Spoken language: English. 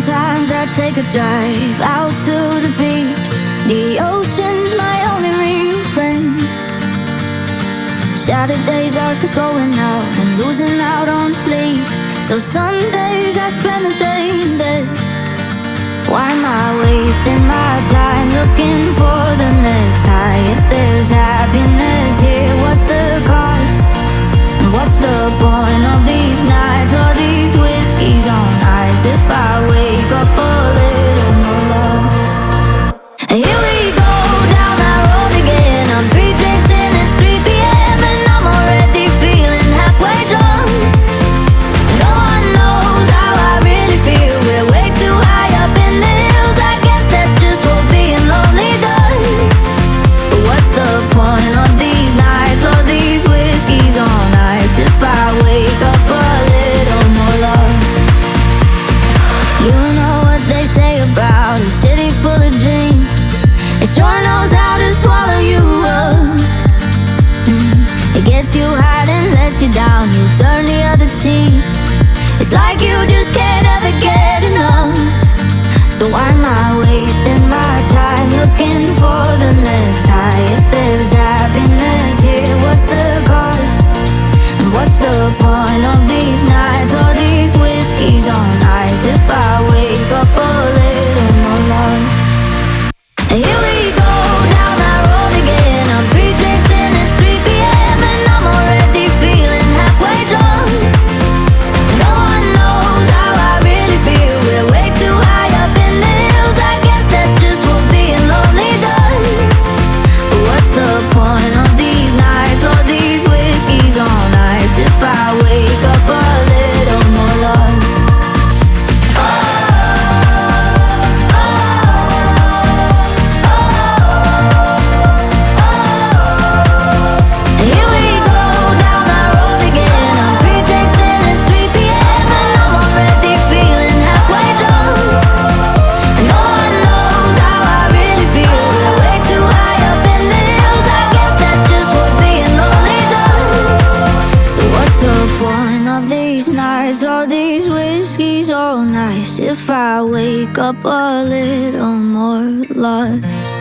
Sometimes I take a drive out to the beach. The ocean's my only real friend. Saturdays are for going out and losing out on sleep. So Sundays I spend the day in bed. Why am I wasting my time looking for the next high? If there's happiness here, what's the cost? And what's the point of these nights or these whiskeys on ice if I wake up a little more lost? Here we go down that road again. I'm 3 drinks in, it's 3 p.m. and I'm already feeling halfway drunk. No one knows how I really feel. We're way too high up in the hills. I guess that's just what being lonely does. But what's the point of these nights or these whiskeys on ice if I wake up a little more lost? You know what they say about a city full of dreams. It sure knows how to swallow you up. It gets you high and lets you down. You turn the other cheek. It's like you just can't ever get enough. So why am I wasting my time looking for the next high? If there's happiness here, what's the cost? And what's the point of these nights or these whiskeys on ice if I wake up a little more lost? Here we go down that road again. I'm 3 drinks in, it's 3 p.m. and I'm already feeling halfway drunk. No one knows how I really feel. We're way too high up in the hills. I guess that's just what being lonely does. But what's the point of these nights or these whiskeys on ice if I wake up a little more lost? Here we go down that road again. I'm 3 drinks in, it's 3 p.m. and I'm already feeling halfway drunk. No one knows how I really feel. We're way too high up in the hills. I guess that's just what being lonely does. So what's the point of these nights or these whiskeys all nice if I wake up a little more lost?